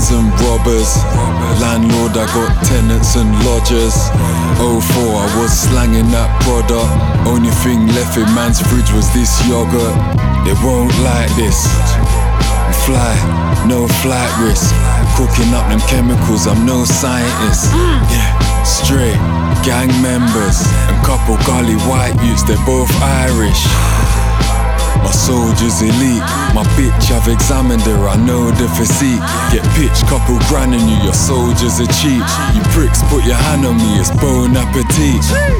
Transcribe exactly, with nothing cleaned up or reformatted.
gangs and robbers. Landlord, I got tenants and lodgers. oh four, I was slanging that product. Only thing left in man's fridge was this yogurt. It won't like this. Fly, no flight risk. Cooking up them chemicals, I'm no scientist. Yeah, straight gang members and couple gully white youths, they're both Irish. My soldier's elite, my bitch, I've examined her, I know the physique. Get pitched, couple grand on you, your soldiers are cheap. You pricks, put your hand on me, it's bon appetit.